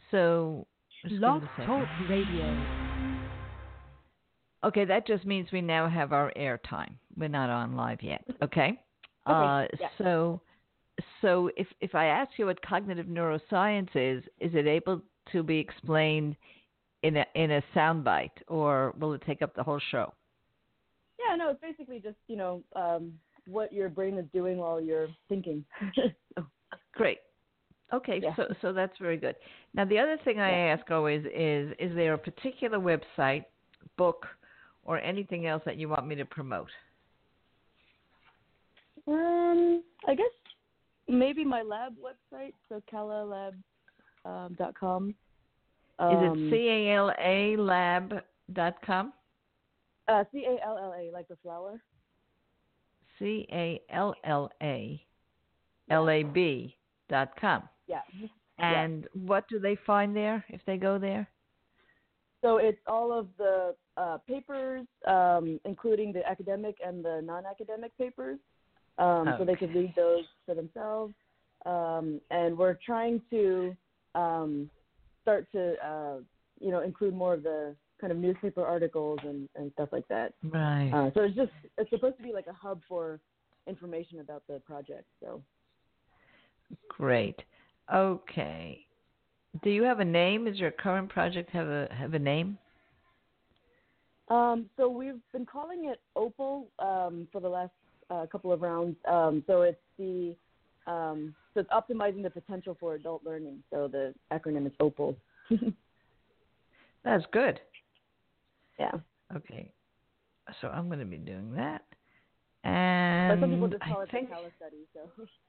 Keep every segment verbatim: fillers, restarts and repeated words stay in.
So, just give Blog it a second. Talk Radio. Okay, that just means we now have our airtime. We're not on live yet. Okay. Okay. Uh, Yeah. so, so if if I ask you what cognitive neuroscience is, is it able to be explained in a in a soundbite, or will it take up the whole show? Yeah. No, it's basically just you know um, what your brain is doing while you're thinking. Great. Okay, Yeah. so so that's very good. Now, the other thing I Yeah. ask always is: is there a particular website, book, or anything else that you want me to promote? Um, I guess maybe my lab website, so calla lab dot com. Is it Um, C A L A lab dot com? uh, C A L L A, like the flower. C A L L A L A B dot com. Yeah. Yeah. And what do they find there if they go there? So it's all of the uh, papers, um, including the academic and the non-academic papers. Um, Okay. So they could read those for themselves. Um, and we're trying to um, start to, uh, you know, include more of the kind of newspaper articles and, and stuff like that. Right. Uh, so it's just, it's supposed to be like a hub for information about the project. So. Great. Okay. Do you have a name? Does your current project have a have a name? Um, so we've been calling it Opal um, for the last uh, couple of rounds. Um, so it's the um, so it's optimizing the potential for adult learning. So the acronym is Opal. That's good. Yeah. Okay. So I'm going to be doing that. But some people And just I call it think, the Calla study. So.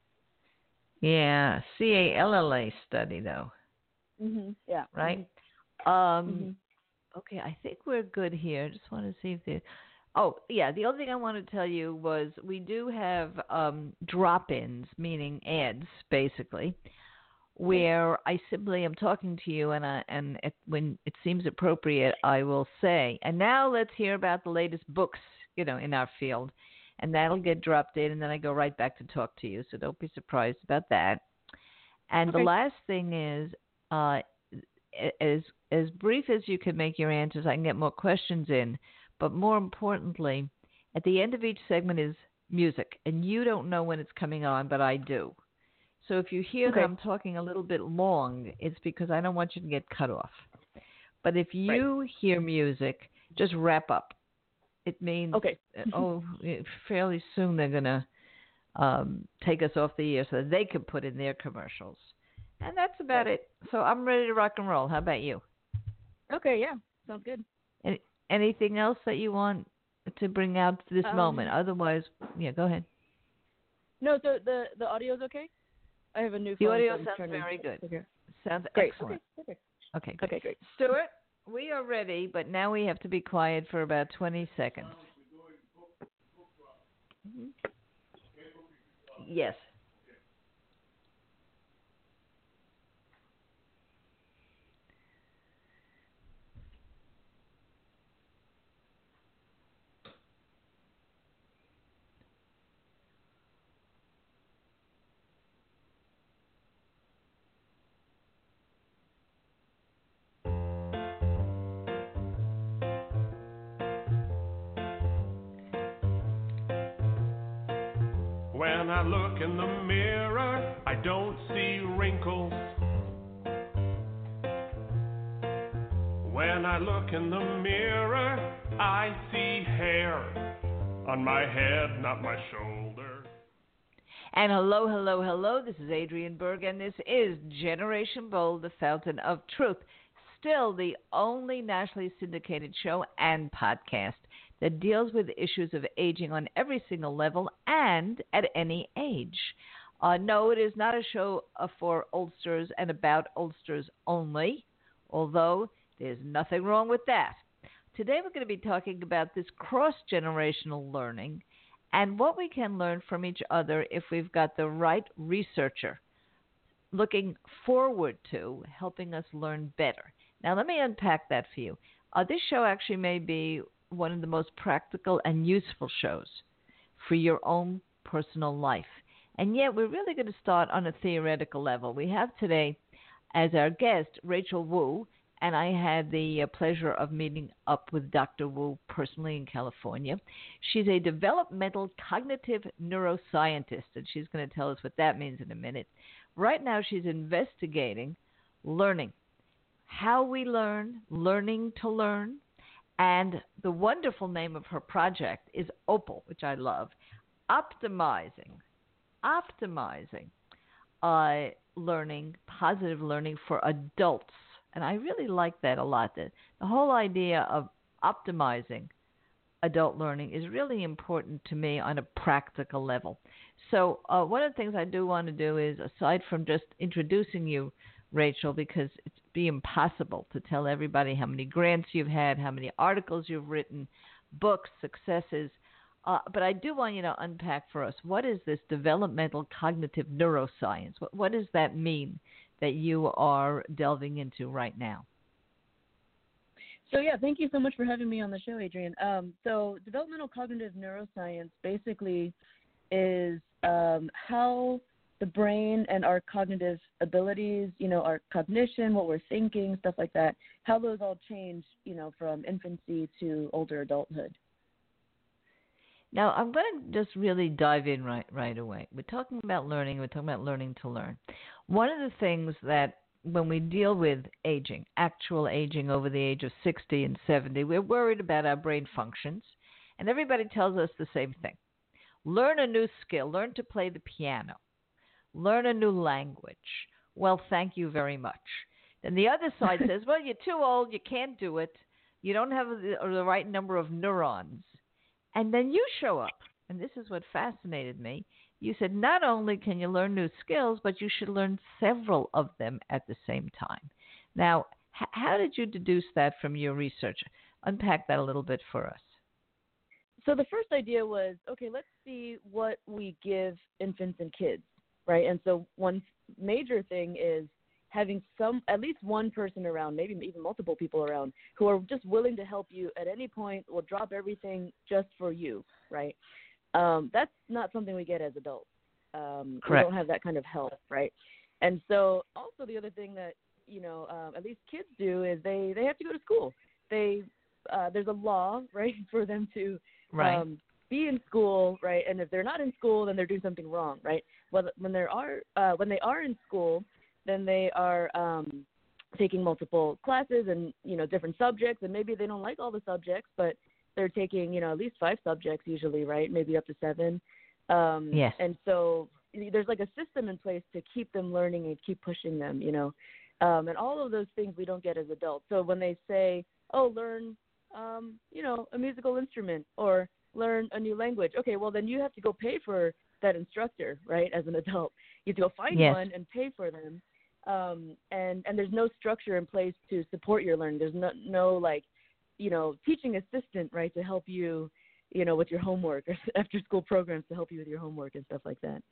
yeah, C A L L A study, though, hmm Yeah. right? Um, hmm okay, I think we're good here. Just want to see if there. Oh, yeah. The other thing I want to tell you was we do have um, drop-ins, meaning ads, basically, where I simply am talking to you, and I, and it, when it seems appropriate, I will say, and now let's hear about the latest books, you know, in our field, and that'll get dropped in, and then I go right back to talk to you. So don't be surprised about that. And the Okay. last thing is, uh, as as brief as you can make your answers, I can get more questions in. But more importantly, at the end of each segment is music, and you don't know when it's coming on, but I do. So if you hear that Okay. I'm talking a little bit long, it's because I don't want you to get cut off. But if Right. you hear music, just wrap up. It means, Okay. oh, fairly soon they're going to um, take us off the air so that they can put in their commercials. And that's about Right. it. So I'm ready to rock and roll. How about you? Okay. Yeah. Sounds good. Any, anything else that you want to bring out to this Um, moment? Otherwise, yeah, go ahead. No. So the the audio's okay. I have a new The phone. audio So I'm sounds turning. very good. Okay. Sounds Great. excellent. Okay. Perfect. Okay, good. Okay. Great. Stuart, we are ready, but now we have to be quiet for about twenty seconds. Mm-hmm. Yes. When I look in the mirror, I don't see wrinkles. When I look in the mirror, I see hair on my head, not my shoulder. And hello, hello, hello. This is Adrienne Berg, and this is Generation Bold, the Fountain of Truth. Still the only nationally syndicated show and podcast that deals with issues of aging on every single level and at any age. Uh, no, it is not a show uh, for oldsters and about oldsters only, although there's nothing wrong with that. Today we're going to be talking about this cross-generational learning and what we can learn from each other if we've got the right researcher looking forward to helping us learn better. Now, let me unpack that for you. Uh, this show actually may be one of the most practical and useful shows for your own personal life. And yet, we're really going to start on a theoretical level. We have today as our guest, Rachel Wu, and I had the uh, pleasure of meeting up with Doctor Wu personally in California. She's a developmental cognitive neuroscientist, and she's going to tell us what that means in a minute. Right now, she's investigating learning, how we learn, learning to learn, and the wonderful name of her project is OPAL, which I love, optimizing, optimizing uh, learning, positive learning for adults. And I really like that a lot. That the whole idea of optimizing adult learning is really important to me on a practical level. So uh, one of the things I do want to do is, aside from just introducing you, Rachel, because it's be impossible to tell everybody how many grants you've had, how many articles you've written, books, successes. Uh, but I do want you to unpack for us, what is this developmental cognitive neuroscience? What, what does that mean that you are delving into right now? So, yeah, thank you so much for having me on the show, Adrian. Um, so developmental cognitive neuroscience basically is um, how the brain and our cognitive abilities, you know, our cognition, what we're thinking, stuff like that, how those all change, you know, from infancy to older adulthood. Now, I'm going to just really dive in right right away. We're talking about learning. We're talking about learning to learn. One of the things that when we deal with aging, actual aging over the age of sixty and seventy, we're worried about our brain functions, and everybody tells us the same thing. Learn a new skill. Learn to play the piano. Learn a new language. Well, thank you very much. Then the other side says, well, you're too old. You can't do it. You don't have the, the right number of neurons. And then you show up, and this is what fascinated me. You said not only can you learn new skills, but you should learn several of them at the same time. Now, h- how did you deduce that from your research? Unpack that a little bit for us. So the first idea was, okay, let's see what we give infants and kids, right? And so one major thing is having some, at least one person around, maybe even multiple people around, who are just willing to help you at any point, will drop everything just for you, right? Um, that's not something we get as adults. Um, we don't have that kind of help, right? And so also the other thing that, you know, um, at least kids do is they, they have to go to school. They uh, there's a law, right, for them to right. um, be in school, right? And if they're not in school, then they're doing something wrong, right? Well, when they are uh, when they are in school, then they are um, taking multiple classes and, you know, different subjects, and maybe they don't like all the subjects, but they're taking, you know, at least five subjects usually, right? Maybe up to seven. Um, yes. And so there's like a system in place to keep them learning and keep pushing them, you know. Um, and all of those things we don't get as adults. So when they say, oh, learn, um, you know, a musical instrument or learn a new language, okay, well, then you have to go pay for that instructor, right, as an adult. You have to go find yes. one and pay for them. Um, and, and there's no structure in place to support your learning. There's no, no like, you know, teaching assistant, right, to help you, you know, with your homework or after school programs to help you with your homework and stuff like that.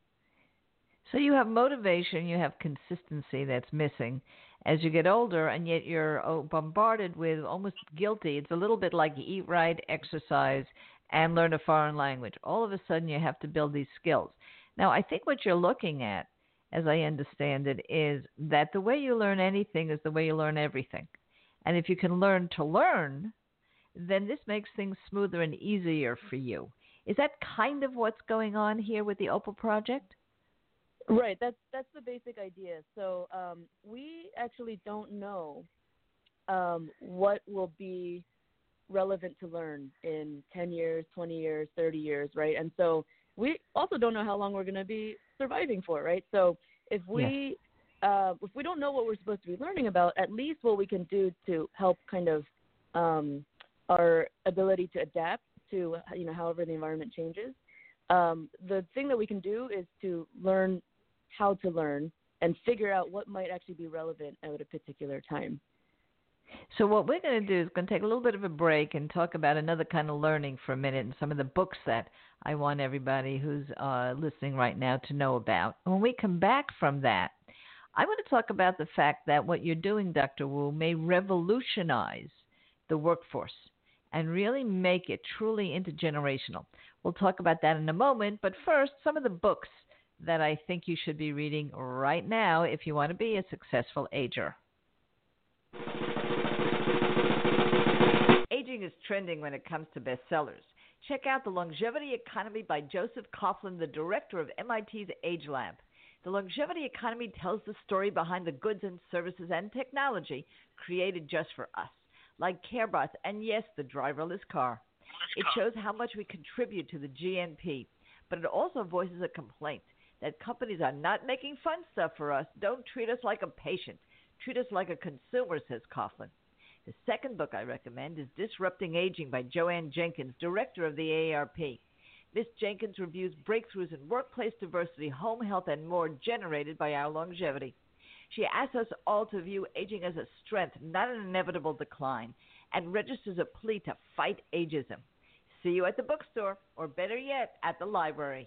So you have motivation, you have consistency that's missing as you get older, and yet you're oh, bombarded with almost guilty. It's a little bit like you eat right, exercise, and learn a foreign language. All of a sudden you have to build these skills. Now, I think what you're looking at, as I understand it, is that the way you learn anything is the way you learn everything. And if you can learn to learn, then this makes things smoother and easier for you. Is that kind of what's going on here with the OPAL project? Right. That's that's the basic idea. So um, we actually don't know um, what will be relevant to learn in ten years, twenty years, thirty years, right? And so we also don't know how long we're going to be surviving for, right? So if we yes. uh, if we don't know what we're supposed to be learning about, at least what we can do to help kind of um, our ability to adapt to, you know, however the environment changes. Um, the thing that we can do is to learn how to learn and figure out what might actually be relevant at a particular time. So what we're going to do is going to take a little bit of a break and talk about another kind of learning for a minute and some of the books that I want everybody who's uh, listening right now to know about. When we come back from that, I want to talk about the fact that what you're doing, Doctor Wu, may revolutionize the workforce and really make it truly intergenerational. We'll talk about that in a moment, but first, some of the books that I think you should be reading right now if you want to be a successful ager. Aging is trending when it comes to bestsellers. Check out The Longevity Economy by Joseph Coughlin, the director of M I T's Age Lab. The Longevity Economy tells the story behind the goods and services and technology created just for us, like CareBots and, yes, the driverless car. It shows how much we contribute to the G N P, but it also voices a complaint that companies are not making fun stuff for us. Don't treat us like a patient. Treat us like a consumer, says Coughlin. The second book I recommend is Disrupting Aging by Joanne Jenkins, director of the A A R P. Miss Jenkins reviews breakthroughs in workplace diversity, home health, and more generated by our longevity. She asks us all to view aging as a strength, not an inevitable decline, and registers a plea to fight ageism. See you at the bookstore, or better yet, at the library.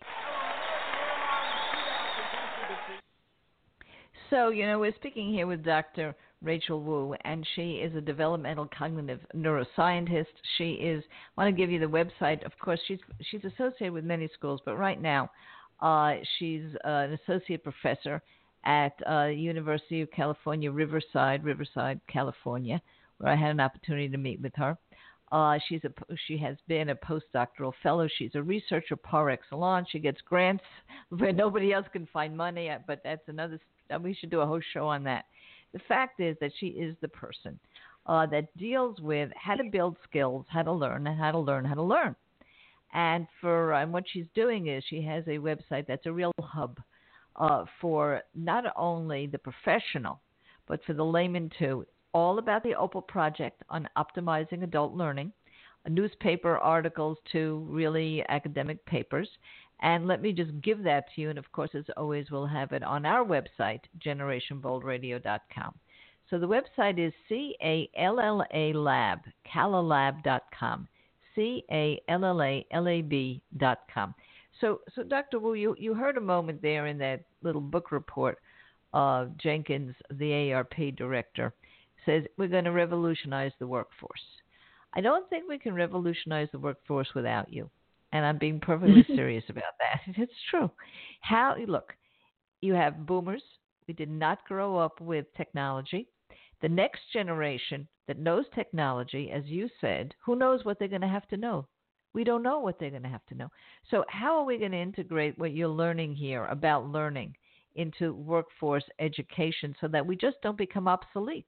So, you know, we're speaking here with Doctor Rachel Wu, and she is a developmental cognitive neuroscientist. She is, I want to give you the website. Of course, she's she's associated with many schools, but right now uh, she's uh, an associate professor at uh, University of California, Riverside, Riverside, California, where I had an opportunity to meet with her. Uh, she's a, she has been a postdoctoral fellow. She's a researcher par excellence. She gets grants where nobody else can find money, but that's another, we should do a whole show on that. The fact is that she is the person uh, that deals with how to build skills, how to learn, and how to learn how to learn. And for and what she's doing is she has a website that's a real hub uh, for not only the professional, but for the layman too. All about the Opal Project on optimizing adult learning, newspaper articles to really academic papers. And let me just give that to you. And, of course, as always, we'll have it on our website, generation bold radio dot com. So the website is C A L L A Lab, calalab dot com, C A L L A L A B dot com. So, so Doctor Wu, you, you heard a moment there in that little book report of Jenkins, the A A R P director, says we're going to revolutionize the workforce. I don't think we can revolutionize the workforce without you. And I'm being perfectly serious about that. It's true. How, look, you have boomers. We did not grow up with technology. The next generation that knows technology, as you said, who knows what they're going to have to know? We don't know what they're going to have to know. So how are we going to integrate what you're learning here about learning into workforce education so that we just don't become obsolete?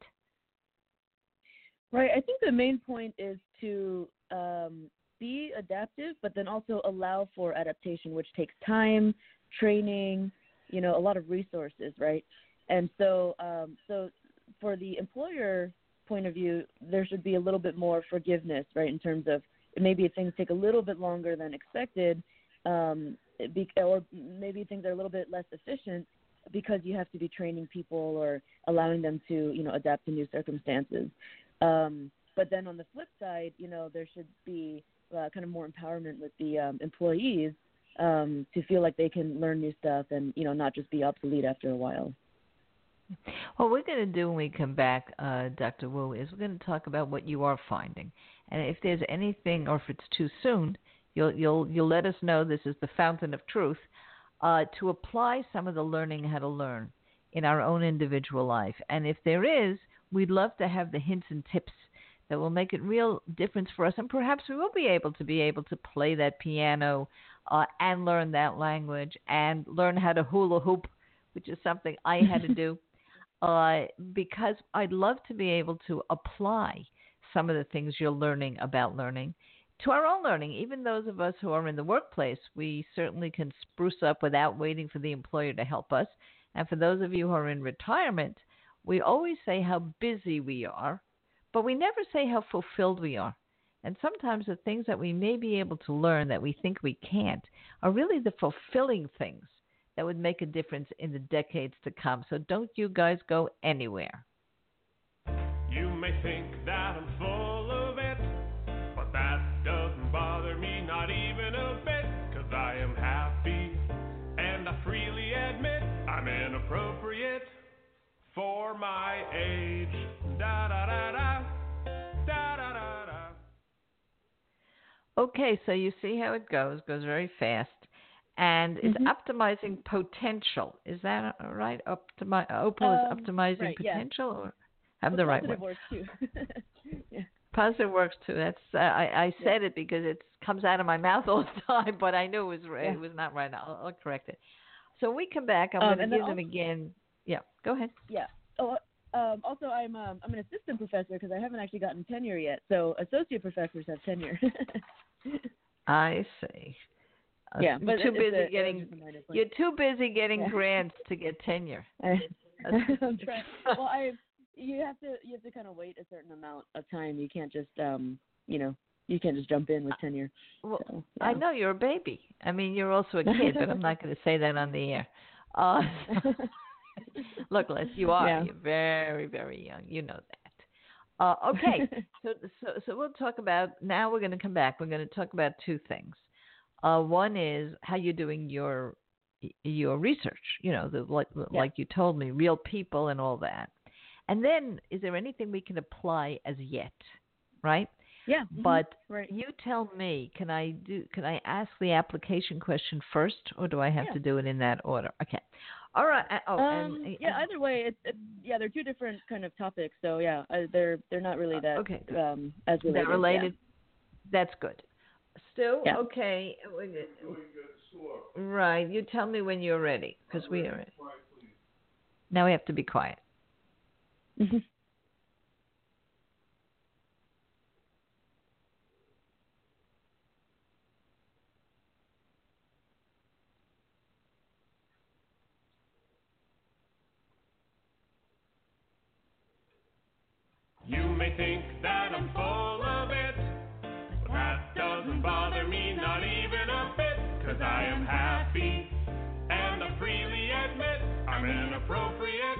Right. I think the main point is to um, be adaptive, but then also allow for adaptation, which takes time, training, you know, a lot of resources, right? And so, um, so for the employer point of view, there should be a little bit more forgiveness, right, in terms of maybe things take a little bit longer than expected, um, be, or maybe things are a little bit less efficient because you have to be training people or allowing them to, you know, adapt to new circumstances. Um, but then on the flip side, you know, there should be uh, kind of more empowerment with the um, employees um, to feel like they can learn new stuff and, you know, not just be obsolete after a while. What we're going to do when we come back, uh, Doctor Wu, is we're going to talk about what you are finding. And if there's anything, or if it's too soon, you'll you'll you'll let us know. This is the fountain of truth, uh, to apply some of the learning how to learn in our own individual life. And if there is, we'd love to have the hints and tips that will make it real difference for us. And perhaps we will be able to be able to play that piano uh, and learn that language and learn how to hula hoop, which is something I had to do. Uh, because I'd love to be able to apply some of the things you're learning about learning to our own learning. Even those of us who are in the workplace, we certainly can spruce up without waiting for the employer to help us. And for those of you who are in retirement, we always say how busy we are, but we never say how fulfilled we are. And sometimes the things that we may be able to learn that we think we can't are really the fulfilling things that would make a difference in the decades to come. So don't you guys go anywhere. You may think that I'm full of it, but that doesn't bother me, not even a bit, 'cause I am happy, and I freely admit I'm inappropriate for my age. Da da da da, da da da da. Okay, so you see how it goes. It goes very fast. and it's Mhm. optimizing potential. Is that right? Optimi- Opal is Um, optimizing right, yeah. potential, or have But the right positive word? works too. Yeah. Positive works too. That's uh, I, I Yeah. said it because it comes out of my mouth all the time, but I knew it was Yeah. it was not right. I'll, I'll correct it. So when we come back, I'm Um, going to and then give them also, again. Yeah, go ahead. yeah. Oh, um, also, I'm um, I'm an assistant professor because I haven't actually gotten tenure yet. So associate professors have tenure. I see. Uh, Yeah, you're but too it- it's busy a, getting. it's just a minor point. You're too busy getting Yeah. grants to get tenure. I, That's- I'm trying. Well, I you have to you have to kind of wait a certain amount of time. You can't just um you know you can't just jump in with tenure. Well, So, I yeah. know you're a baby. I mean, you're also a kid, but I'm not going to say that on the air. Uh, look, Les, you are. Yeah. You're very, very young. You know that. Uh, okay, so, so so we'll talk about now. We're going to come back. We're going to talk about two things. Uh, one is how you're doing your your research. You know, the like Yeah. like you told me, real people and all that. And then, is there anything we can apply as yet? Right. Yeah. mhm, But right. you tell me, can I do? Can I ask the application question first, or do I have Yeah. to do it in that order? Okay. All right. uh, Oh, Um. and, Yeah. Either way, it's, it's yeah. They're two different kind of topics. So yeah, uh, they're they're not really that okay. um as related. That related. That's good. Stu, Yeah. okay. Right. You tell me when you're ready, because we are. Now we have to be quiet. yeah. Mhm. You may think that I'm full of it, but that doesn't bother me not even a bit, 'cause I am happy, and I freely admit I'm inappropriate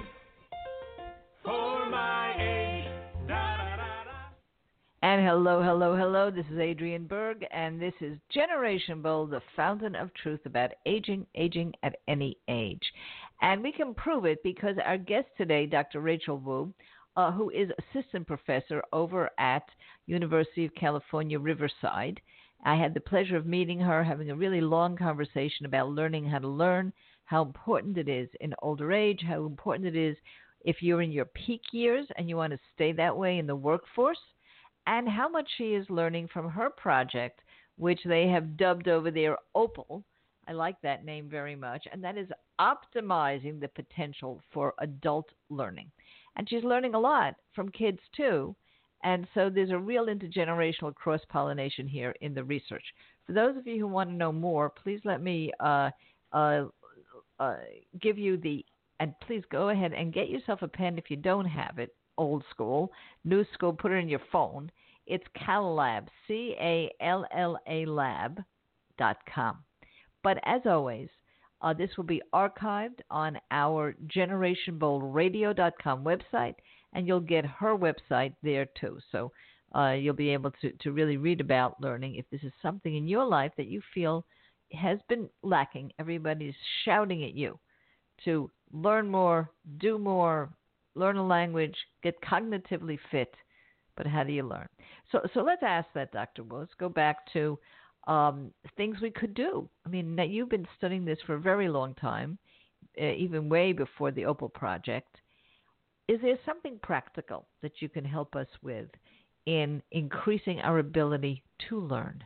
for my age. Da, da, da, da. And hello, hello, hello. This is Adrienne Berg, and this is Generation Bold, the fountain of truth about aging, aging at any age. And we can prove it because our guest today, Doctor Rachel Wu, uh, who is assistant professor over at University of California, Riverside. I had the pleasure of meeting her, having a really long conversation about learning how to learn, how important it is in older age, how important it is if you're in your peak years and you want to stay that way in the workforce, and how much she is learning from her project, which they have dubbed over there Opal. I like that name very much, and that is optimizing the potential for adult learning. And she's learning a lot from kids, too, and so there's a real intergenerational cross-pollination here in the research. For those of you who want to know more, please let me uh, uh, uh, give you the, and please go ahead and get yourself a pen if you don't have it, old school, new school, put it in your phone. It's CalLab, C A L L A lab dot com. But as always, uh, this will be archived on our generation bold radio dot com website, and you'll get her website there too. So uh, you'll be able to, to really read about learning if this is something in your life that you feel has been lacking. Everybody's shouting at you to learn more, do more, learn a language, get cognitively fit, but how do you learn? So so let's ask that, Doctor Wu. Let's go back to um, things we could do. I mean, now you've been studying this for a very long time, uh, even way before the Opal Project. Is there something practical that you can help us with in increasing our ability to learn?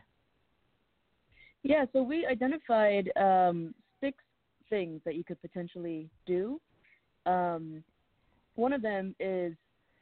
Yeah, so we identified um, six things that you could potentially do. Um, one of them is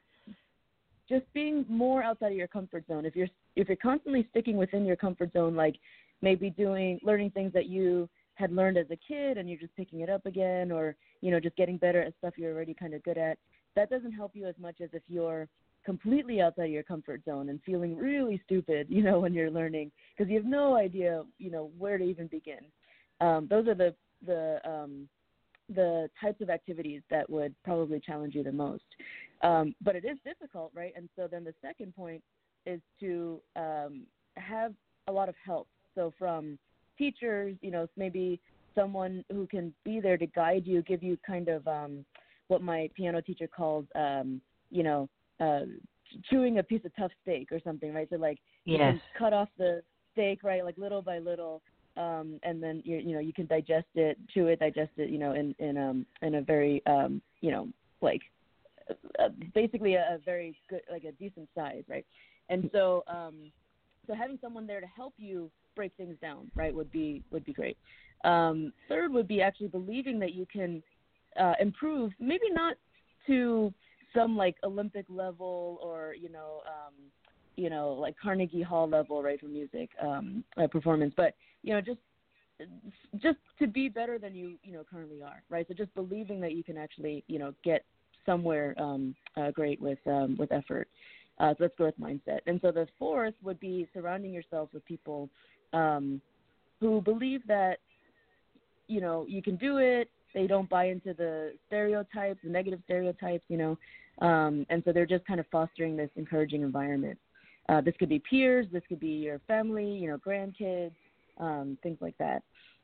just being more outside of your comfort zone. If you're if you're constantly sticking within your comfort zone, like maybe doing learning things that you had learned as a kid and you're just picking it up again, or you know just getting better at stuff you're already kind of good at, that doesn't help you as much as if you're completely outside of your comfort zone and feeling really stupid, you know, when you're learning because you have no idea, you know, where to even begin. Um, those are the the um, the types of activities that would probably challenge you the most. Um, but it is difficult, right? And so then the second point is to um, have a lot of help. So from teachers, you know, maybe someone who can be there to guide you, give you kind of um, what my piano teacher calls, um, you know, uh, chewing a piece of tough steak or something, right? So like you Yes. can cut off the steak, right, like little by little, um, and then you you know you can digest it, chew it, digest it, you know, in in um in a very um you know like uh, basically a, a very good like a decent size, right? And so um so having someone there to help you break things down, right, would be would be great. Um, third would be actually believing that you can uh, improve, maybe not to some like Olympic level or you know um, you know like Carnegie Hall level, right, for music um, uh, performance, but you know just just to be better than you you know currently are, right? So just believing that you can actually you know get somewhere um, uh, great with um, with effort. Uh, so that's growth mindset. And so the fourth would be surrounding yourself with people um, who believe that, you know, you can do it. They don't buy into the stereotypes, the negative stereotypes, you know. Um, and so they're just kind of fostering this encouraging environment. Uh, this could be peers. This could be your family, you know, grandkids, um, things like that.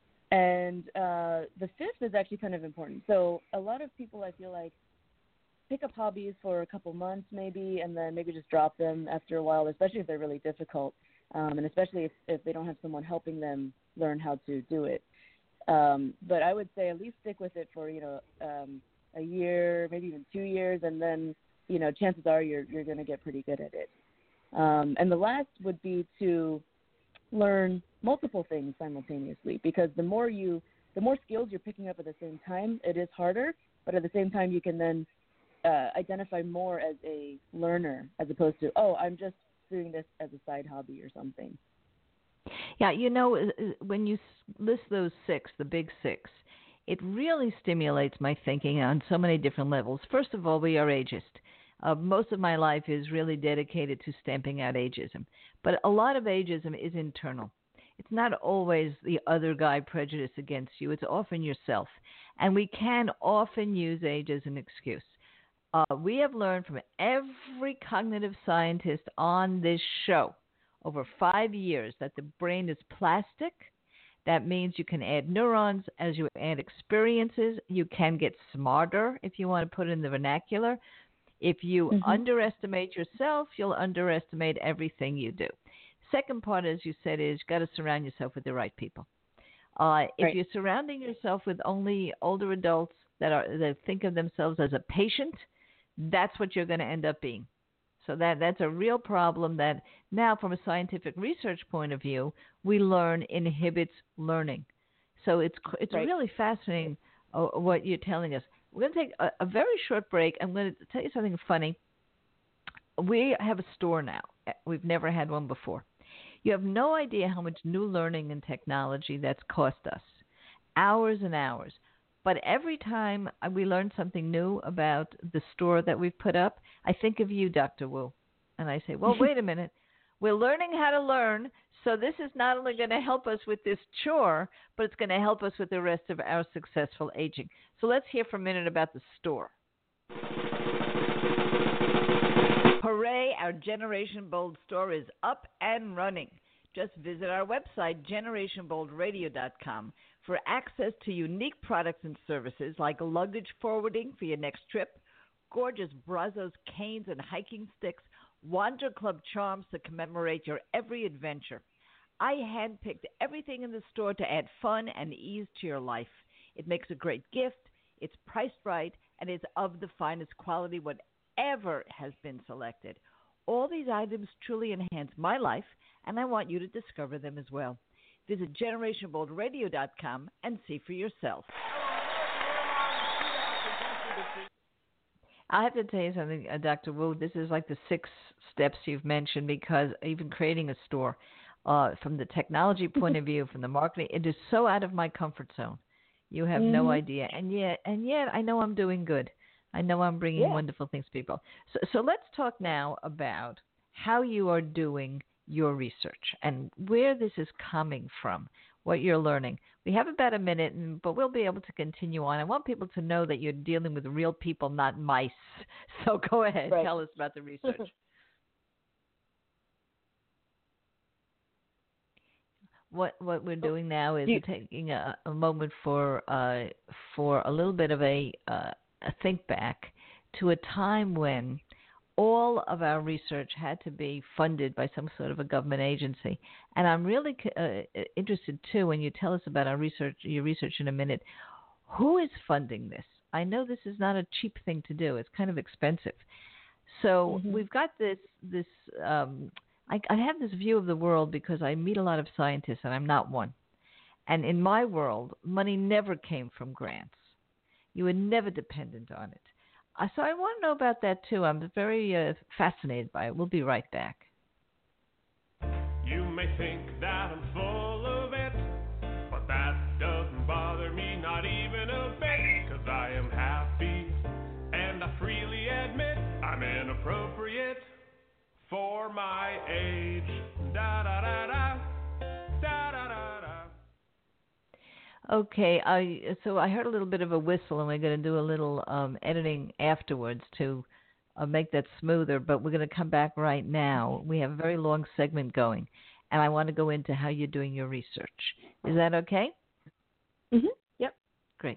And uh, the fifth is actually kind of important. So a lot of people, I feel like, pick up hobbies for a couple months maybe, and then maybe just drop them after a while, especially if they're really difficult, um, and especially if, if they don't have someone helping them learn how to do it. Um, but I would say at least stick with it for, you know, um, a year, maybe even two years, and then, you know, chances are you're you're going to get pretty good at it. Um, and the last would be to learn multiple things simultaneously, because the more you, the more skills you're picking up at the same time, it is harder, but at the same time you can then Uh, identify more as a learner as opposed to, oh, I'm just doing this as a side hobby or something. Yeah, you know, when you list those six, the big six, it really stimulates my thinking on so many different levels. First of all, we are ageist. Uh, most of my life is really dedicated to stamping out ageism. But a lot of ageism is internal. It's not always the other guy prejudiced against you. It's often yourself. And we can often use age as an excuse. Uh, we have learned from every cognitive scientist on this show over five years that the brain is plastic. That means you can add neurons as you add experiences. You can get smarter, if you want to put it in the vernacular. If you mm-hmm. underestimate yourself, you'll underestimate everything you do. Second part, as you said, is you've got to surround yourself with the right people. Uh, if right. you're surrounding yourself with only older adults that are that think of themselves as a patient, that's what you're going to end up being. So that that's a real problem that now, from a scientific research point of view, we learn inhibits learning. So it's it's right. really fascinating uh, what you're telling us. We're going to take a, a very short break. I'm going to tell you something funny. We have a store now. We've never had one before. You have no idea how much new learning and technology that's cost us. Hours and hours. But every time we learn something new about the store that we've put up, I think of you, Doctor Wu. And I say, well, wait a minute. We're learning how to learn, so this is not only going to help us with this chore, but it's going to help us with the rest of our successful aging. So let's hear for a minute about the store. Hooray, our Generation Bold store is up and running. Just visit our website, generation bold radio dot com, for access to unique products and services like luggage forwarding for your next trip, gorgeous Brazos canes and hiking sticks, Wander Club charms to commemorate your every adventure. I handpicked everything in the store to add fun and ease to your life. It makes a great gift, it's priced right, and it's of the finest quality, whatever has been selected. All these items truly enhance my life, and I want you to discover them as well. Visit generation bold radio dot com and see for yourself. I have to tell you something, uh, Doctor Wu. This is like the six steps you've mentioned, because even creating a store, uh, from the technology point of view, from the marketing, it is so out of my comfort zone. You have mm-hmm. no idea. And yet, and yet I know I'm doing good. I know I'm bringing yeah. wonderful things to people. So, so let's talk now about how you are doing your research and where this is coming from, what you're learning. We have about a minute, but we'll be able to continue on. I want people to know that you're dealing with real people, not mice. So go ahead. Right. Tell us about the research. What what we're doing now is we're taking a, a moment for uh, for a little bit of a, uh, a think back to a time when all of our research had to be funded by some sort of a government agency. And I'm really uh, interested, too, when you tell us about our research, your research in a minute, who is funding this? I know this is not a cheap thing to do. It's kind of expensive. So Mm-hmm. we've got this, this um, I, I have this view of the world because I meet a lot of scientists, and I'm not one. And in my world, money never came from grants. You were never dependent on it. Uh, so I want to know about that, too. I'm very uh, fascinated by it. We'll be right back. You may think that I'm full of it, but that doesn't bother me, not even a bit, because I am happy, and I freely admit I'm inappropriate for my age. Da-da-da-da, da-da-da-da. Okay, I, so I heard a little bit of a whistle, and we're going to do a little um, editing afterwards to uh, make that smoother, but we're going to come back right now. We have a very long segment going, and I want to go into how you're doing your research. Is that okay? Mm-hmm. Yep. Great.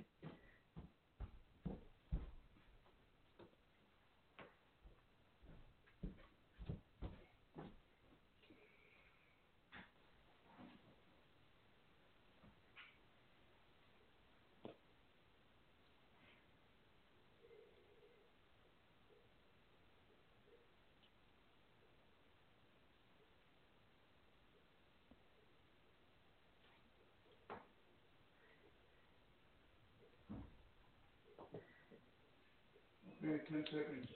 Okay, ten seconds.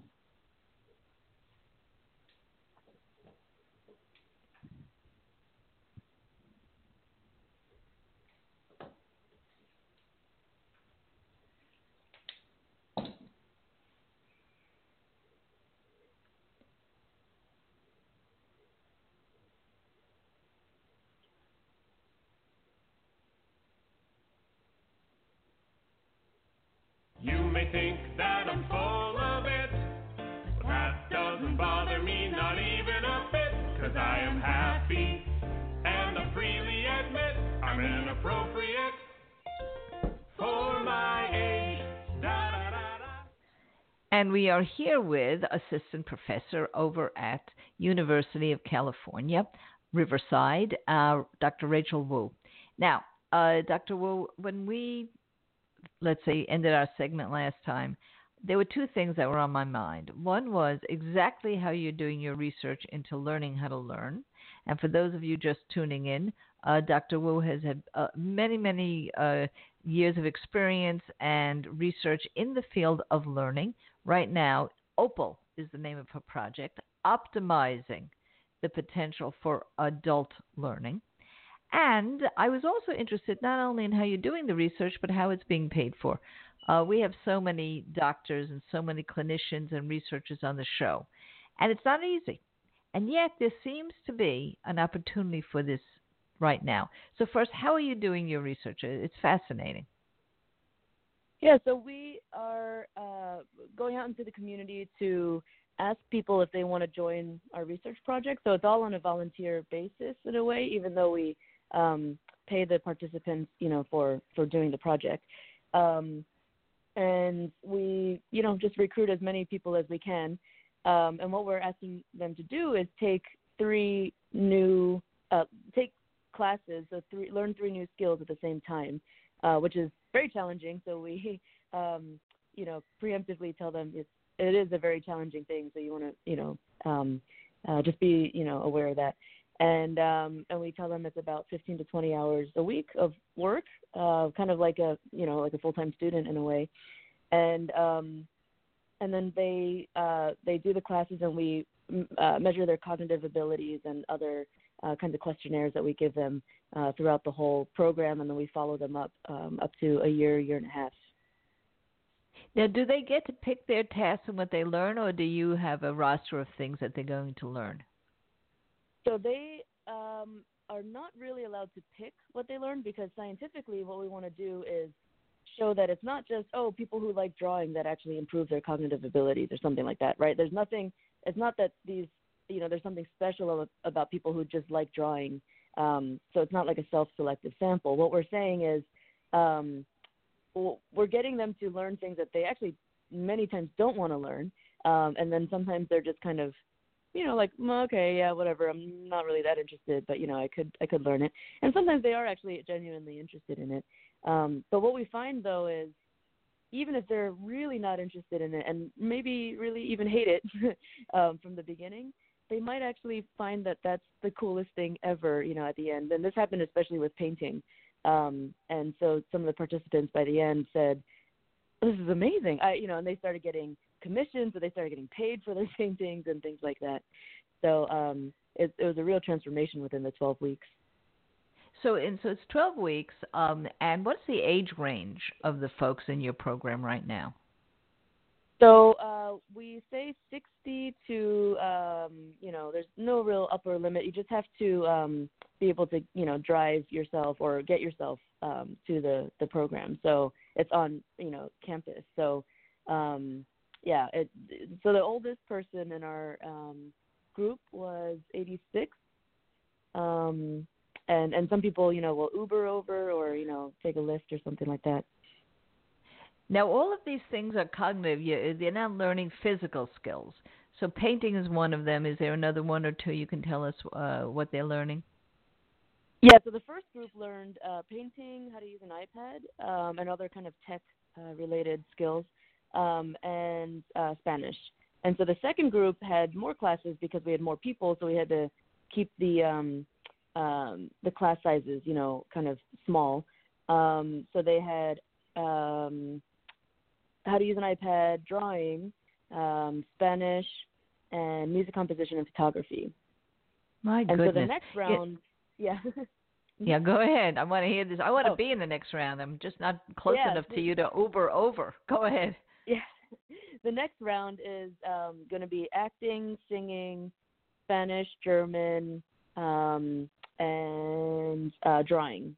You may think that I'm full of it, but that doesn't bother me, not even a bit, because I am happy, and I freely admit I'm inappropriate for my age. Da-da-da-da. And we are here with assistant professor over at University of California, Riverside, uh, Doctor Rachel Wu. Now, uh, Doctor Wu, when we let's say, ended our segment last time, there were two things that were on my mind. One was exactly how you're doing your research into learning how to learn. And for those of you just tuning in, uh, Doctor Wu has had uh, many, many uh, years of experience and research in the field of learning. Right now, OPAL is the name of her project, Optimizing the Potential for Adult Learning. And I was also interested not only in how you're doing the research, but how it's being paid for. Uh, we have so many doctors and so many clinicians and researchers on the show, and it's not easy. And yet there seems to be an opportunity for this right now. So first, how are you doing your research? It's fascinating. Yeah, so we are uh, going out into the community to ask people if they want to join our research project. So it's all on a volunteer basis in a way, even though we um, pay the participants, you know, for, for doing the project. Um, and we, you know, just recruit as many people as we can. Um, and what we're asking them to do is take three new, uh, take classes, so three, learn three new skills at the same time, uh, which is very challenging. So we, um, you know, preemptively tell them it's, it is a very challenging thing. So you want to, you know, um, uh, just be, you know, aware of that. And um, and we tell them it's about fifteen to twenty hours a week of work, uh, kind of like a, you know, like a full-time student in a way. And um, and then they uh, they do the classes, and we uh, measure their cognitive abilities and other uh, kinds of questionnaires that we give them uh, throughout the whole program, and then we follow them up um, up to a year, year and a half. Now, do they get to pick their tasks and what they learn, or do you have a roster of things that they're going to learn? So they um, are not really allowed to pick what they learn, because scientifically what we want to do is show that it's not just, oh, people who like drawing that actually improve their cognitive abilities or something like that, right? There's nothing, it's not that these, you know, there's something special about people who just like drawing. Um, so it's not like a self-selective sample. What we're saying is um, we're getting them to learn things that they actually many times don't want to learn. Um, and then sometimes they're just kind of, you know, like, "Mm, okay, yeah, whatever. I'm not really that interested, but, you know, I could I could learn it." And sometimes they are actually genuinely interested in it. Um, but what we find, though, is even if they're really not interested in it and maybe really even hate it um, from the beginning, they might actually find that that's the coolest thing ever, you know, at the end. And this happened especially with painting. Um, and so some of the participants by the end said, "This is amazing." I, you know, and they started getting commissions, so they started getting paid for their paintings and things like that. So um, it, it was a real transformation within the twelve weeks. So, and so it's twelve weeks. Um, and what's the age range of the folks in your program right now? So uh, we say sixty to, um, you know, there's no real upper limit. You just have to um, be able to, you know, drive yourself or get yourself um, to the, the program. So it's on, you know, campus. So, um, yeah, it, so the oldest person in our um, group was eighty-six. Um, and, and some people, you know, will Uber over or, you know, take a Lyft or something like that. Now, all of these things are cognitive. They're not learning physical skills. So painting is one of them. Is there another one or two you can tell us uh, what they're learning? Yeah, so the first group learned uh, painting, how to use an iPad, um, and other kind of tech-related uh, skills, um, and uh, Spanish. And so the second group had more classes because we had more people, so we had to keep the um, um, the class sizes, you know, kind of small. Um, so they had um, how to use an iPad, drawing, um, Spanish, and music composition and photography. My and goodness. And so the next round, yeah. Yeah. Yeah, go ahead. I want to hear this. I want to oh. be in the next round. I'm just not close yeah, enough please. to you to Uber over. Go ahead. Yeah. The next round is um, going to be acting, singing, Spanish, German, um, and uh, drawing.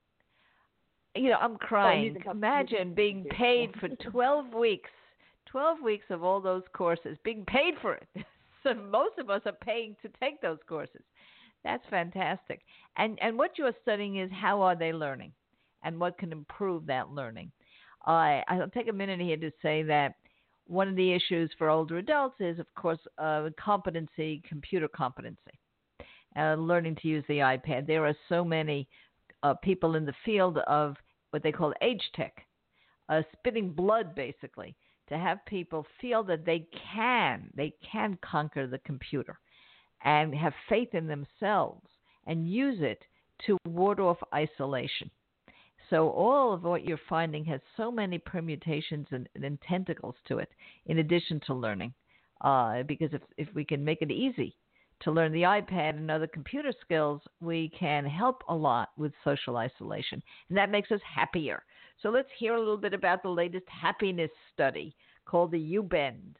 You know, I'm crying. Oh, Imagine being paid for twelve weeks, twelve weeks of all those courses, being paid for it. So most of us are paying to take those courses. That's fantastic. And and what you're studying is how are they learning and what can improve that learning. Uh, I'll take a minute here to say that one of the issues for older adults is, of course, uh, competency, computer competency, uh, learning to use the iPad. There are so many uh, people in the field of what they call age tech, uh, spitting blood, basically, to have people feel that they can, they can conquer the computer and have faith in themselves and use it to ward off isolation. So all of what you're finding has so many permutations and, and tentacles to it, in addition to learning. Uh, because if, if we can make it easy to learn the iPad and other computer skills, we can help a lot with social isolation. And that makes us happier. So let's hear a little bit about the latest happiness study called the U-Bend.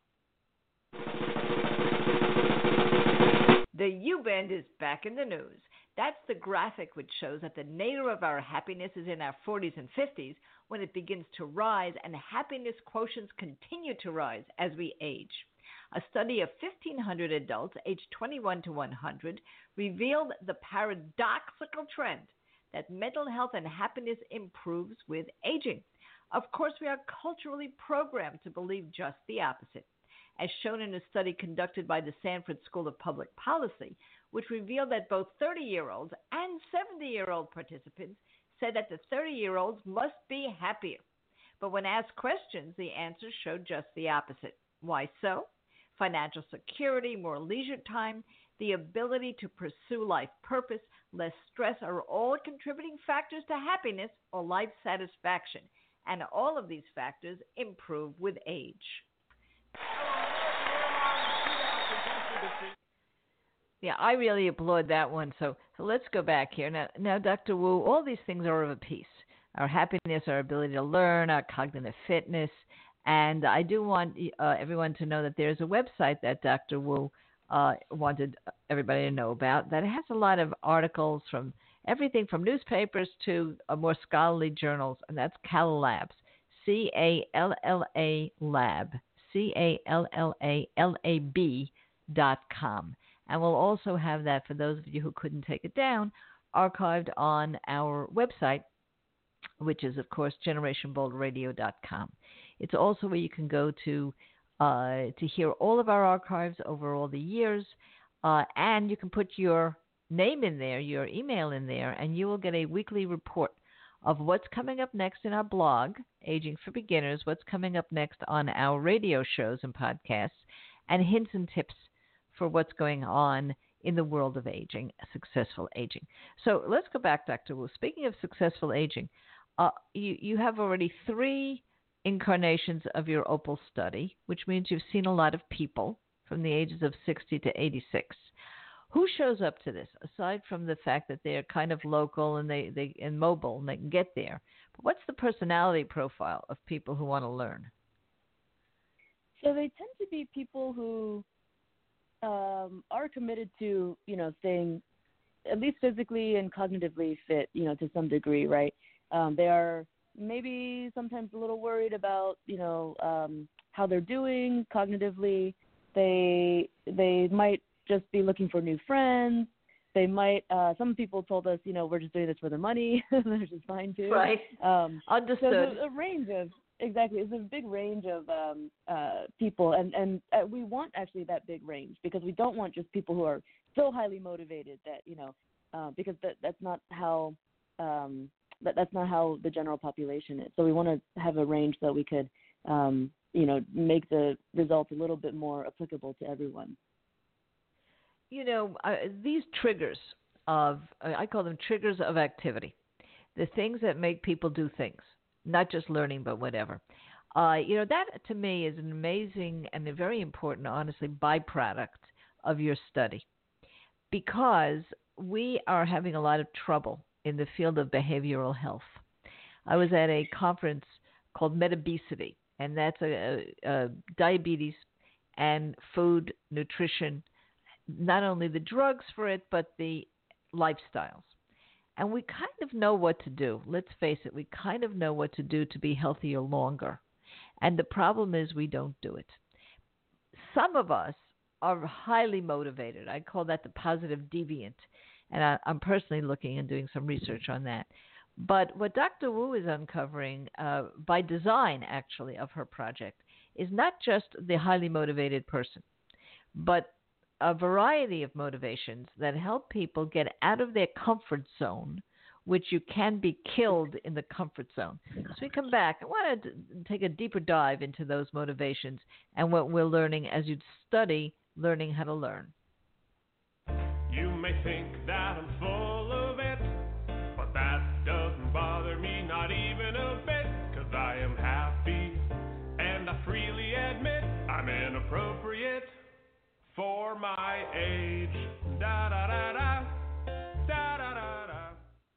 The U-Bend is back in the news. That's the graphic which shows that the nadir of our happiness is in our forties and fifties when it begins to rise, and happiness quotients continue to rise as we age. A study of fifteen hundred adults aged twenty-one to one hundred revealed the paradoxical trend that mental health and happiness improves with aging. Of course, we are culturally programmed to believe just the opposite, as shown in a study conducted by the Sanford School of Public Policy, which revealed that both thirty-year-olds and seventy-year-old participants said that the thirty-year-olds must be happier. But when asked questions, the answers showed just the opposite. Why so? Financial security, more leisure time, the ability to pursue life purpose, less stress are all contributing factors to happiness or life satisfaction. And all of these factors improve with age. Yeah, I really applaud that one. So, so let's go back here. Now, now, Doctor Wu, all these things are of a piece. Our happiness, our ability to learn, our cognitive fitness. And I do want uh, everyone to know that there's a website that Doctor Wu uh, wanted everybody to know about that has a lot of articles from everything from newspapers to uh, more scholarly journals, and that's CALLABS, C A L L A Lab, C A L L A L A B dot com. And we'll also have that, for those of you who couldn't take it down, archived on our website, which is, of course, generation bold radio dot com. It's also where you can go to uh, to hear all of our archives over all the years. Uh, and you can put your name in there, your email in there, and you will get a weekly report of what's coming up next in our blog, Aging for Beginners, what's coming up next on our radio shows and podcasts, and hints and tips for what's going on in the world of aging, successful aging. So let's go back, Doctor Wu. Speaking of successful aging, uh, you, you have already three incarnations of your Opal study, which means you've seen a lot of people from the ages of sixty to eighty-six. Who shows up to this, aside from the fact that they're kind of local and they, they and mobile and they can get there? But what's the personality profile of people who want to learn? So they tend to be people who um, are committed to, you know, staying at least physically and cognitively fit, you know, to some degree, right? Um, they are maybe sometimes a little worried about, you know, um, how they're doing cognitively. They they might just be looking for new friends. They might, uh, some people told us, you know, we're just doing this for the money, which is fine too. Right. Um, Understood. So there's a, a range of, exactly, it's a big range of um, uh, people, and, and uh, we want actually that big range because we don't want just people who are so highly motivated that, you know, uh, because that, that's not how, um, that, that's not how the general population is. So we want to have a range so that we could, um, you know, make the results a little bit more applicable to everyone. You know, uh, these triggers of, uh, I call them triggers of activity, the things that make people do things, not just learning, but whatever. Uh, you know, that to me is an amazing and a very important, honestly, byproduct of your study, because we are having a lot of trouble in the field of behavioral health. I was at a conference called Metabesity, and that's a, a, a diabetes and food, nutrition, not only the drugs for it, but the lifestyles. And we kind of know what to do. Let's face it, we kind of know what to do to be healthier longer. And the problem is we don't do it. Some of us are highly motivated. I call that the positive deviant. And I, I'm personally looking and doing some research on that. But what Doctor Wu is uncovering, uh, by design actually, of her project, is not just the highly motivated person, but a variety of motivations that help people get out of their comfort zone, which you can be killed in the comfort zone. So we come back. I want to take a deeper dive into those motivations and what we're learning as you study learning how to learn. You may think that I'm full of it, but that doesn't bother me, not even a bit, because I am happy, and I freely admit I'm inappropriate for my age. Da da da da. Da da da da.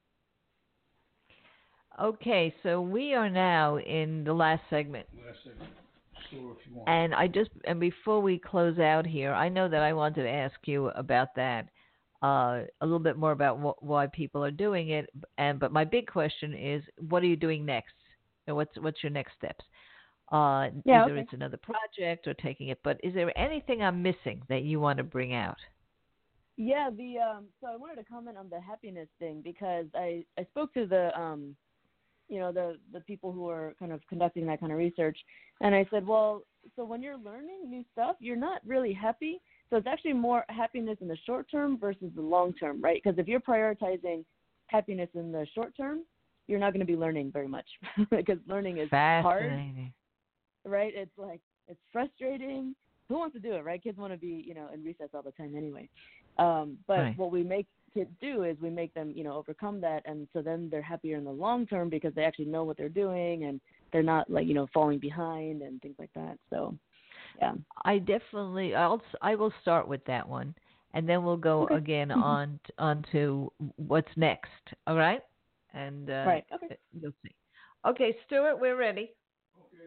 Okay, so we are now in the last segment. Last segment. Store if you want. And I just and before we close out here, I know that I wanted to ask you about that, uh, a little bit more about wh- why people are doing it. And but my big question is, what are you doing next? And what's what's your next steps? Uh, yeah, either okay. it's another project or taking it. But is there anything I'm missing that you want to bring out? Yeah, the um, so I wanted to comment on the happiness thing because I, I spoke to the um, you know the the people who are kind of conducting that kind of research, and I said, well, so when you're learning new stuff, you're not really happy. So it's actually more happiness in the short term versus the long term, right? Because if you're prioritizing happiness in the short term, you're not going to be learning very much because learning is hard. Right? It's like, it's frustrating. Who wants to do it, right? Kids want to be, you know, in recess all the time anyway. Um, but right. What we make kids do is we make them, you know, overcome that. And so then they're happier in the long term because they actually know what they're doing and they're not like, you know, falling behind and things like that. So, yeah. I definitely, I'll, I will start with that one. And then we'll go okay. again on, on to what's next. All right? And uh, right. Okay. You'll see. Okay, Stuart, we're ready. Okay.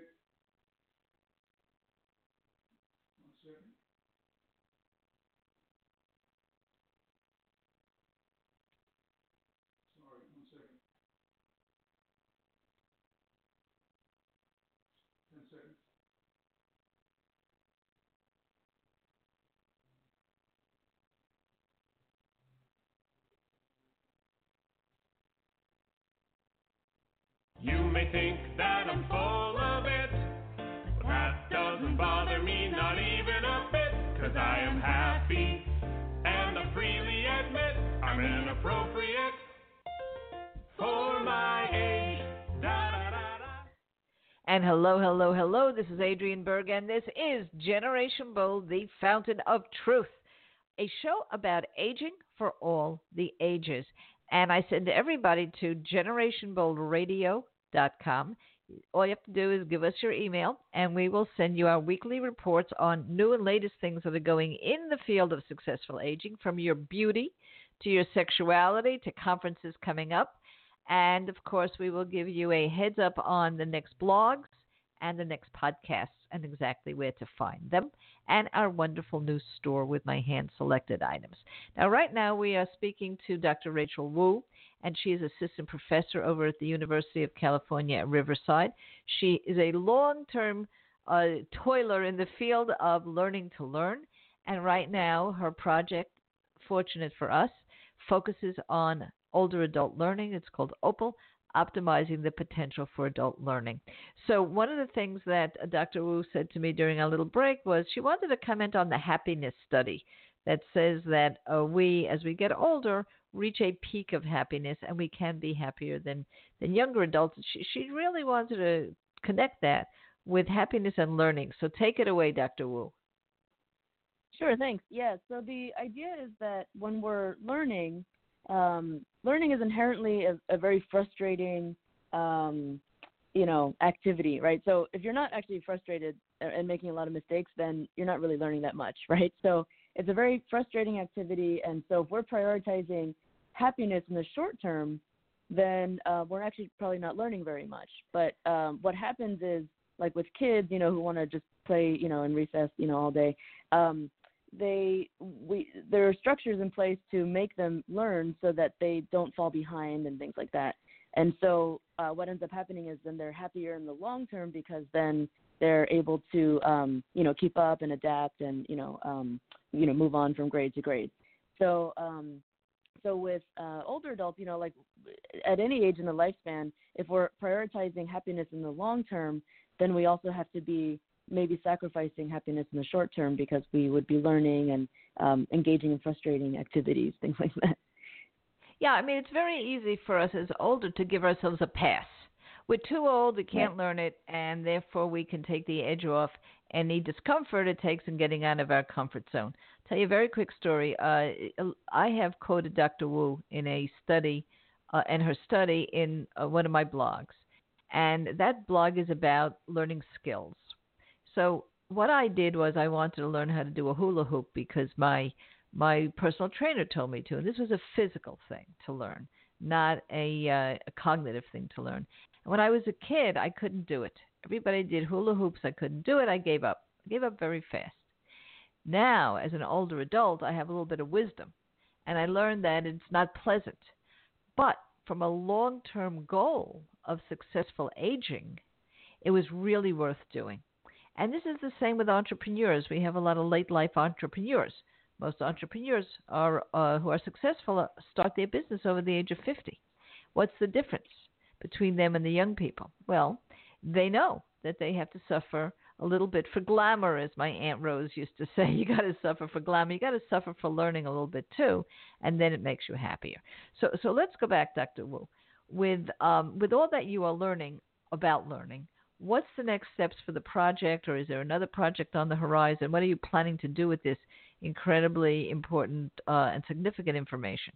One second. Sorry, one second. Ten seconds. You may think that I'm full of it, but that doesn't bother me, And hello, hello, hello. This is Adrienne Berg, and this is Generation Bold, the Fountain of Truth, a show about aging for all the ages. And I send everybody to generation bold radio dot com. All you have to do is give us your email, and we will send you our weekly reports on new and latest things that are going in the field of successful aging, from your beauty to your sexuality to conferences coming up. And, of course, we will give you a heads up on the next blogs and the next podcasts and exactly where to find them, and our wonderful new store with my hand-selected items. Now, right now, we are speaking to Doctor Rachel Wu, and she is assistant professor over at the University of California at Riverside. She is a long-term uh, toiler in the field of learning to learn, and right now, her project, fortunate for us, focuses on older adult learning. It's called OPAL, Optimizing the Potential for Adult Learning. So one of the things that Doctor Wu said to me during our little break was she wanted to comment on the happiness study that says that uh, we, as we get older, reach a peak of happiness, and we can be happier than, than younger adults. She, she really wanted to connect that with happiness and learning. So take it away, Doctor Wu. Sure, thanks. Yeah, so the idea is that when we're learning, Um, learning is inherently a, a very frustrating, um, you know, activity, right? So if you're not actually frustrated and making a lot of mistakes, then you're not really learning that much, right? So it's a very frustrating activity, and so if we're prioritizing happiness in the short term, then uh, we're actually probably not learning very much. But um, what happens is, like with kids, you know, who want to just play, you know, in recess, you know, all day, um, they we there are structures in place to make them learn so that they don't fall behind and things like that. And so uh, what ends up happening is then they're happier in the long term because then they're able to um, you know keep up and adapt and you know um, you know move on from grade to grade. So um, so with uh, older adults, you know, like at any age in the lifespan, if we're prioritizing happiness in the long term, then we also have to be maybe sacrificing happiness in the short term because we would be learning and um, engaging in frustrating activities, things like that. Yeah, I mean, it's very easy for us as older to give ourselves a pass. We're too old, we can't right. learn it, and therefore we can take the edge off any discomfort it takes in getting out of our comfort zone. I'll tell you a very quick story. Uh, I have quoted Doctor Wu in a study, uh, and her study in uh, one of my blogs, and that blog is about learning skills. So what I did was I wanted to learn how to do a hula hoop because my my personal trainer told me to. And this was a physical thing to learn, not a, uh, a cognitive thing to learn. And when I was a kid, I couldn't do it. Everybody did hula hoops. I couldn't do it. I gave up. I gave up very fast. Now, as an older adult, I have a little bit of wisdom. And I learned that it's not pleasant. But from a long-term goal of successful aging, it was really worth doing. And this is the same with entrepreneurs. We have a lot of late life entrepreneurs. Most entrepreneurs are uh, who are successful start their business over the age of fifty. What's the difference between them and the young people? Well, they know that they have to suffer a little bit for glamour, as my Aunt Rose used to say. You got to suffer for glamour. You got to suffer for learning a little bit too, and then it makes you happier. So, so let's go back, Doctor Wu, with um, with all that you are learning about learning. What's the next steps for the project, or is there another project on the horizon? What are you planning to do with this incredibly important uh, and significant information?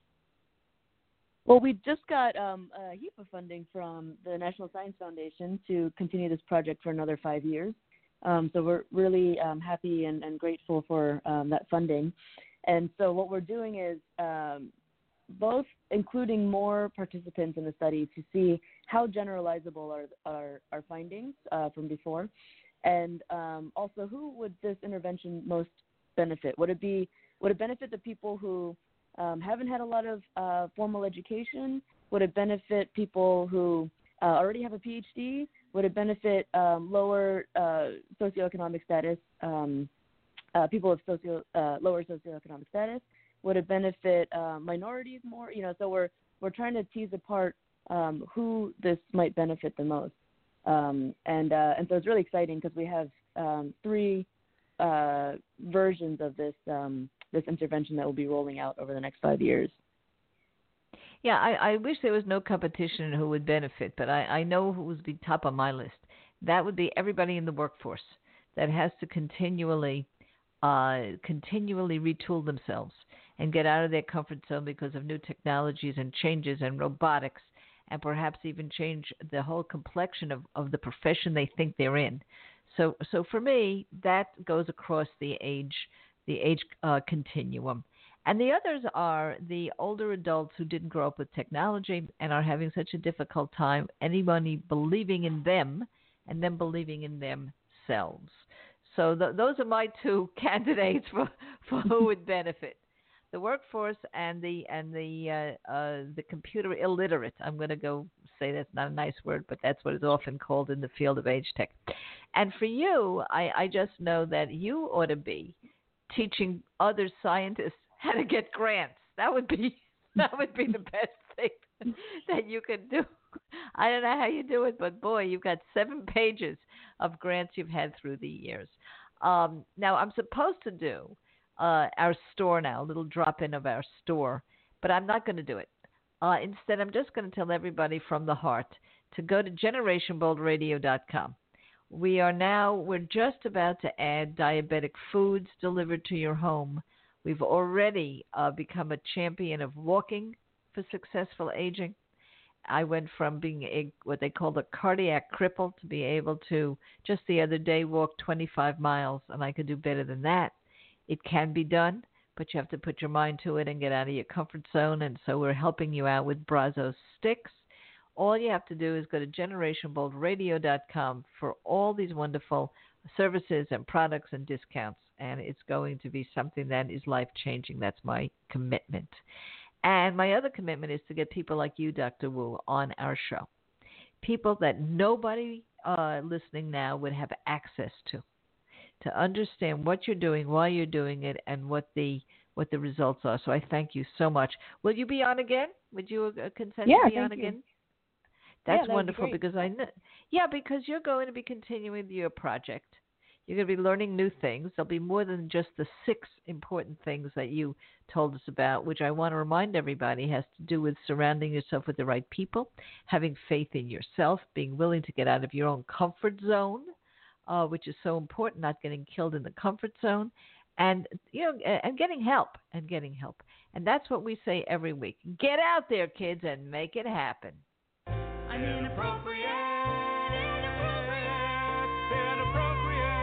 Well, we just got um, a heap of funding from the National Science Foundation to continue this project for another five years. Um, so we're really um, happy and, and grateful for um, that funding. And so what we're doing is um, both including more participants in the study to see how generalizable are our, our findings uh, from before, and um, also who would this intervention most benefit? Would it be would it benefit the people who um, haven't had a lot of uh, formal education? Would it benefit people who uh, already have a P H D? Would it benefit um, lower uh, socioeconomic status, um, uh, people of socio uh, lower socioeconomic status? Would it benefit uh, minorities more? You know, so we're we're trying to tease apart um, who this might benefit the most, um, and uh, and so it's really exciting because we have um, three uh, versions of this um, this intervention that will be rolling out over the next five years. Yeah, I, I wish there was no competition in who would benefit, but I, I know who would be top on my list. that would be everybody in the workforce that has to continually, uh, continually retool themselves and get out of their comfort zone because of new technologies and changes and robotics, and perhaps even change the whole complexion of, of the profession they think they're in. So, so for me, that goes across the age, the age uh, continuum. And the others are the older adults who didn't grow up with technology and are having such a difficult time, anybody believing in them and them believing in themselves. So th- those are my two candidates for, for who would benefit. The workforce and the and the uh, uh, the computer illiterate. I'm going to go say that's not a nice word, but that's what is often called in the field of age tech. And for you, I, I just know that you ought to be teaching other scientists how to get grants. That would be that would be the best thing that you could do. I don't know how you do it, but boy, you've got seven pages of grants you've had through the years. Um, now, I'm supposed to do uh, our store now, a little drop-in of our store, but I'm not going to do it. Uh, instead, I'm just going to tell everybody from the heart to go to generation bold radio dot com. We are now, we're just about to add diabetic foods delivered to your home. We've already uh, become a champion of walking for successful aging. I went from being a what they call a cardiac cripple to be able to just the other day walk twenty-five miles, and I could do better than that. It can be done, but you have to put your mind to it and get out of your comfort zone, and so we're helping you out with Brazos Sticks. All you have to do is go to generation bold radio dot com for all these wonderful services and products and discounts, and it's going to be something that is life-changing. That's my commitment. And my other commitment is to get people like you, Doctor Wu, on our show. People that nobody uh, listening now would have access to, to understand what you're doing, why you're doing it, and what the what the results are. So I thank you so much. Will you be on again? Would you uh, consent Yeah, to be thank on you. again? That's yeah, wonderful be because I know, yeah, because you're going to be continuing your project. You're going to be learning new things. There'll be more than just the six important things that you told us about, which I want to remind everybody has to do with surrounding yourself with the right people, having faith in yourself, being willing to get out of your own comfort zone, uh, which is so important, not getting killed in the comfort zone, and you know, and getting help, and getting help. And that's what we say every week. Get out there, kids, and make it happen. I'm inappropriate, inappropriate, inappropriate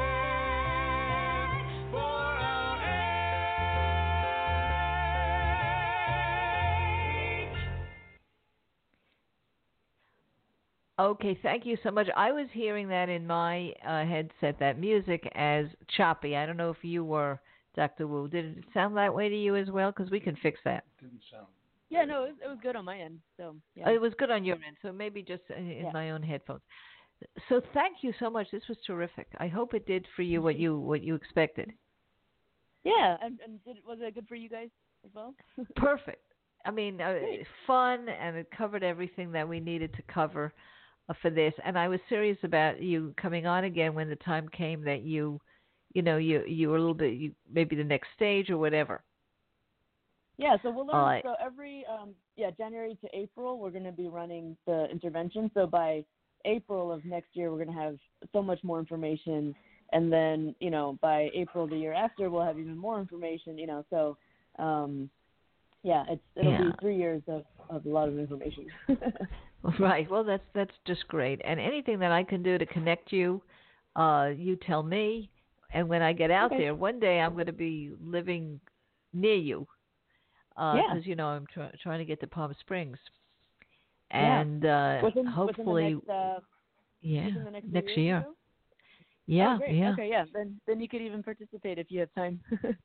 for our age. Okay, thank you so much. I was hearing that in my uh, headset, that music as choppy. I don't know if you were, Doctor Wu. Did it sound that way to you as well? Because we can fix that. Didn't sound. Yeah, no, it was, it was good on my end. So yeah. Oh, it was good on your end, so maybe just in, in Yeah. my own headphones. So thank you so much. This was terrific. I hope it did for you what you what you expected. Yeah, and, and did, was it good for you guys as well? Perfect. I mean, uh, Great. fun, and it covered everything that we needed to cover uh, for this. And I was serious about you coming on again when the time came that you, you know, you you were a little bit you, maybe the next stage or whatever. Yeah, so we'll learn. Uh, so every um, yeah January to April, we're going to be running the intervention. So by April of next year, we're going to have so much more information, and then you know by April the year after, we'll have even more information. You know, so um, yeah, it's it'll Yeah. be three years of, of a lot of information. Right. Well, that's that's just great. And anything that I can do to connect you, uh, you tell me. And when I get out Okay. there, one day I'm going to be living near you. Because, Yeah. you know, I'm try- trying to get to Palm Springs. Yeah. And uh, within, hopefully, within the next, uh, yeah, within the next, next three year. years or so? Yeah, Oh, great. yeah. Okay, yeah. Then then you could even participate if you have time.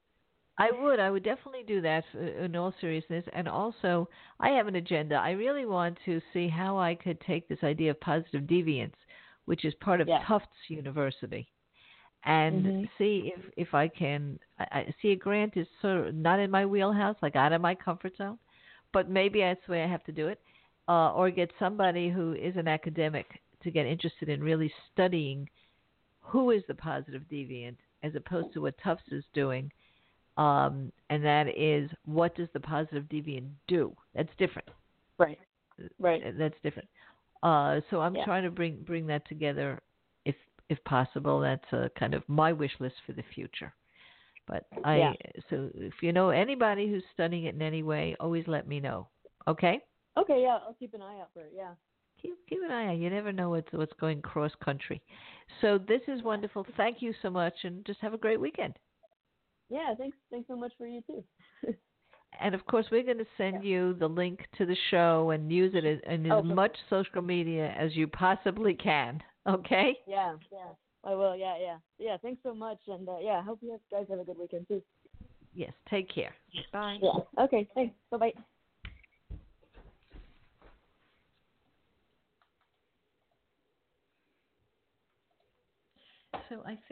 I would. I would definitely do that uh, in all seriousness. And also, I have an agenda. I really want to see how I could take this idea of positive deviance, which is part of Yeah. Tufts University, and Mhm. see if, if I can I, I see a grant is sort of not in my wheelhouse, like out of my comfort zone, but maybe that's the way I have to do it, uh, or get somebody who is an academic to get interested in really studying who is the positive deviant as opposed to what Tufts is doing, um, and that is what does the positive deviant do? That's different. Right. Right. That's different. Uh, so I'm Yeah. trying to bring bring that together if possible. That's a kind of my wish list for the future. But I, Yeah. so if you know anybody who's studying it in any way, always let me know. Okay? Okay, yeah, I'll keep an eye out for it. Yeah. Keep, keep an eye out. You never know what's, what's going cross country. So this is wonderful. Thank you so much, and just have a great weekend. Yeah, thanks. Thanks so much for you too. And of course, we're going to send you the link to the show and use it as, in as Oh, much social media as you possibly can. Okay? Yeah, yeah, I will. Yeah, yeah, yeah. Thanks so much, and uh, yeah, I hope you guys have a good weekend too. Yes. Take care. Bye. Yeah. Okay. Thanks. Bye bye. So I think